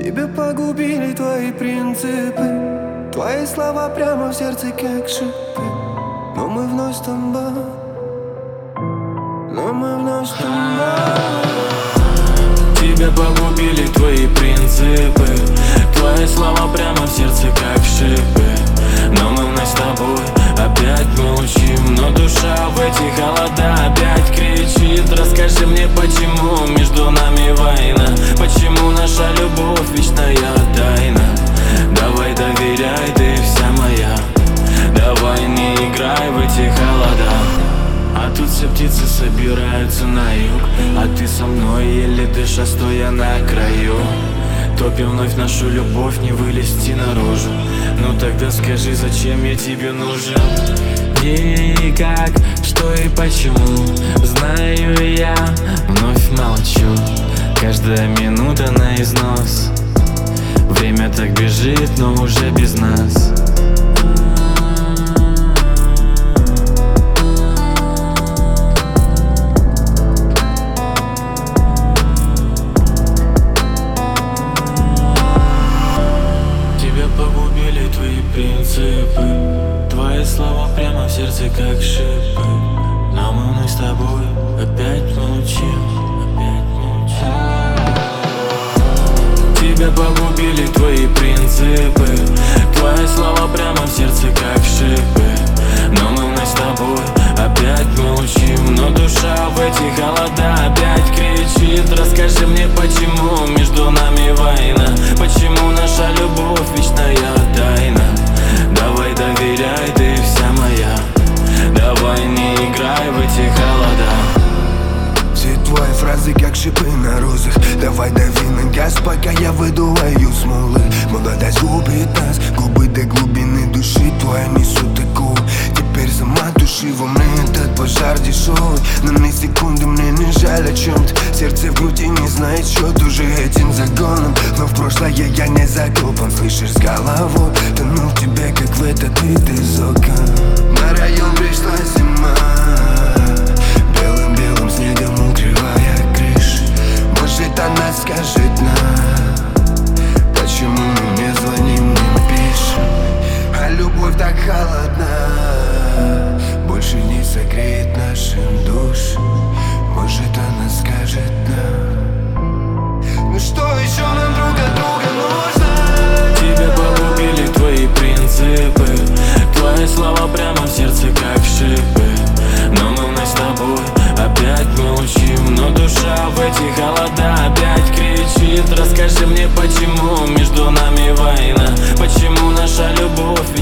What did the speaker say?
Тебя погубили твои принципы, твои слова прямо в сердце как шипы. Но мы вновь с тобой, но мы вновь с тобой. Тебя погубили твои принципы, твои слова прямо в сердце как шипы. Но мы вновь с тобой опять молчим, но душа в эти холода опять кричит. Расскажи мне, почему между нами война, почему наша любовь вечная тайна. Давай доверяй, ты вся моя, давай не играй в эти холода. А тут все птицы собираются на юг, а ты со мной, еле дыша, стоя на краю. Топим вновь нашу любовь, не вылезти наружу. Ну тогда скажи, зачем я тебе нужен? И как, что и почему, знаю я, вновь молчу. Каждая минута на износ, время так бежит, но уже без нас. Погубили твои принципы, твои слова прямо в сердце как шипы. Но мы вновь с тобой опять молчим, опять молчим. Тебя погубили твои принципы, твои слова прямо в сердце как шипы. Но мы вновь с тобой опять молчим, но душа в эти холода опять кричит. Расскажи мне, почему между нами война, почему наша любовь вечная тайна. Давай доверяй, ты вся моя, давай не играй в эти холода. Все твои фразы как шипы на розах. Давай дави на газ, пока я выдуваю смолы. Молодость губит нас, губы до глубины души. Твоя несут такую, теперь сама души во мне этот пожар дешевый. Но на секунду мне не жаль о чем-то. Сердце в груди не знает счет уже этим загоном. Но в прошлое я не закопан, слышишь, с головой тону в тебе, как в этот вид из окон. На район пришла зима, белым-белым снегом укрывая крыши. Может, она скажет нам, почему мы не звоним, не пишем. А любовь так холодна, больше не согреет нашим душам. Может, она скажет нам, ну что еще нам друг от друга нужно? Тебя погубили твои принципы, твои слова прямо в сердце как шипы. Но мы вновь с тобой опять молчим, но душа в эти холода опять кричит. Расскажи мне, почему между нами война, почему наша любовь